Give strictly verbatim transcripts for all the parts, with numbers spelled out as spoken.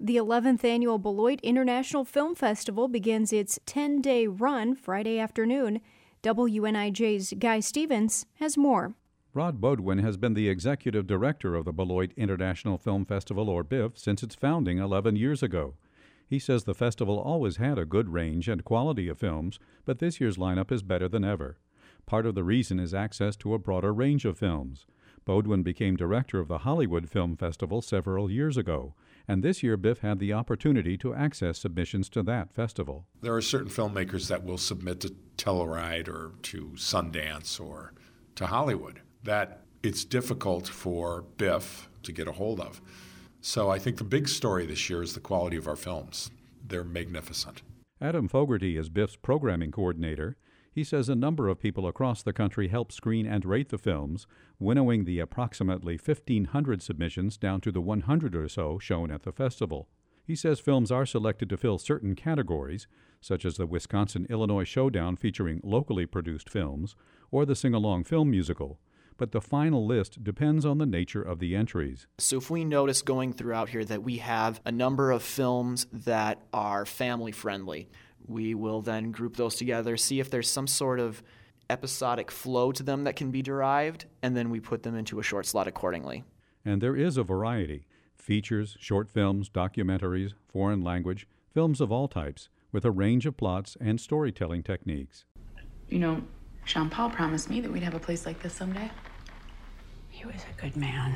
The eleventh Annual Beloit International Film Festival begins its ten-day run Friday afternoon. W N I J's Guy Stevens has more. Rod Bodwin has been the executive director of the Beloit International Film Festival, or B I F, since its founding eleven years ago. He says the festival always had a good range and quality of films, but this year's lineup is better than ever. Part of the reason is access to a broader range of films. Bodwin became director of the Hollywood Film Festival several years ago, and this year B I F had the opportunity to access submissions to that festival. There are certain filmmakers that will submit to Telluride or to Sundance or to Hollywood that it's difficult for B I F to get a hold of. So I think the big story this year is the quality of our films. They're magnificent. Adam Fogarty is B I F's programming coordinator. He says a number of people across the country help screen and rate the films, winnowing the approximately fifteen hundred submissions down to the one hundred or so shown at the festival. He says films are selected to fill certain categories, such as the Wisconsin-Illinois Showdown featuring locally produced films, or the Sing-Along Film Musical. But the final list depends on the nature of the entries. So if we notice going throughout here that we have a number of films that are family-friendly, we will then group those together, see if there's some sort of episodic flow to them that can be derived, and then we put them into a short slot accordingly. And there is a variety: features, short films, documentaries, foreign language, films of all types, with a range of plots and storytelling techniques. You know, Jean-Paul promised me that we'd have a place like this someday. He was a good man.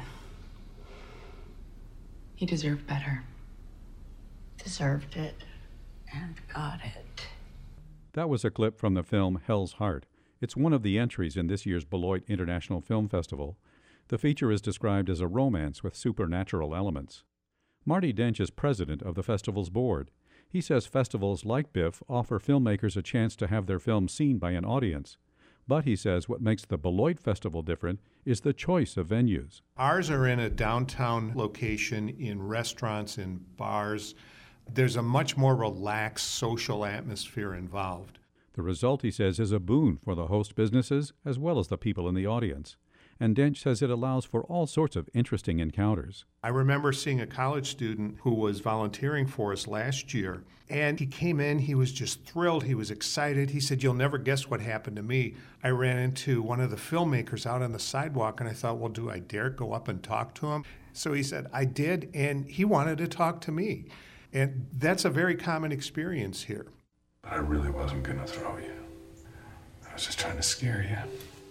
He deserved better. Deserved it. And got it. That was a clip from the film Hell's Heart. It's one of the entries in this year's Beloit International Film Festival. The feature is described as a romance with supernatural elements. Marty Dench is president of the festival's board. He says festivals like B I F offer filmmakers a chance to have their films seen by an audience. But he says what makes the Beloit Festival different is the choice of venues. Ours are in a downtown location, in restaurants, in bars. There's a much more relaxed social atmosphere involved. The result, he says, is a boon for the host businesses as well as the people in the audience. And Dench says it allows for all sorts of interesting encounters. I remember seeing a college student who was volunteering for us last year, and he came in, he was just thrilled, he was excited. He said, "You'll never guess what happened to me. I ran into one of the filmmakers out on the sidewalk, and I thought, well, do I dare go up and talk to him?" So he said, "I did," and he wanted to talk to me. And that's a very common experience here. But I really wasn't going to throw you. I was just trying to scare you.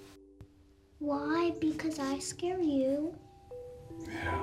Why? Because I scare you. Yeah.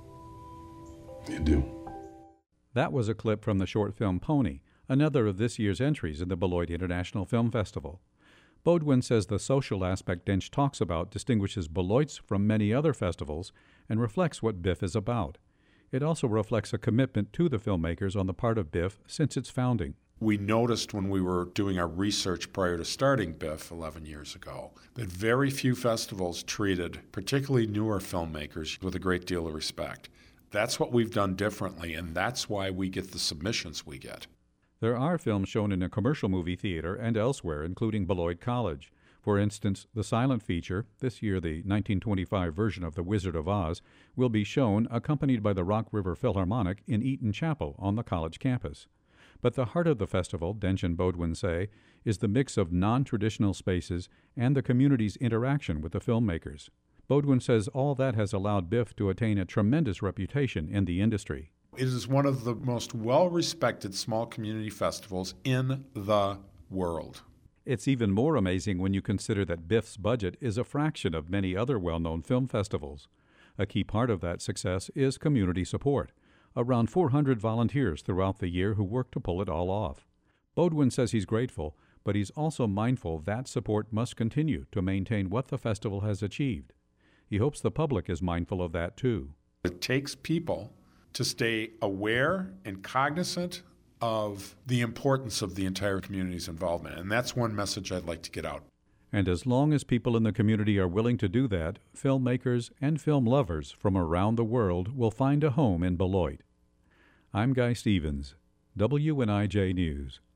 You do. That was a clip from the short film Pony, another of this year's entries in the Beloit International Film Festival. Bodwin says the social aspect Dench talks about distinguishes Beloit's from many other festivals and reflects what B I F is about. It also reflects a commitment to the filmmakers on the part of B I F since its founding. We noticed when we were doing our research prior to starting B I F eleven years ago that very few festivals treated particularly newer filmmakers with a great deal of respect. That's what we've done differently, and that's why we get the submissions we get. There are films shown in a commercial movie theater and elsewhere, including Beloit College. For instance, the silent feature, this year the nineteen twenty-five version of The Wizard of Oz, will be shown accompanied by the Rock River Philharmonic in Eaton Chapel on the college campus. But the heart of the festival, Dench and Bodwin say, is the mix of non-traditional spaces and the community's interaction with the filmmakers. Bodwin says all that has allowed B I F to attain a tremendous reputation in the industry. It is one of the most well-respected small community festivals in the world. It's even more amazing when you consider that B I F's budget is a fraction of many other well-known film festivals. A key part of that success is community support. Around four hundred volunteers throughout the year who work to pull it all off. Bodwin says he's grateful, but he's also mindful that support must continue to maintain what the festival has achieved. He hopes the public is mindful of that too. It takes people to stay aware and cognizant of the importance of the entire community's involvement, and that's one message I'd like to get out. And as long as people in the community are willing to do that, filmmakers and film lovers from around the world will find a home in Beloit. I'm Guy Stevens, W N I J News.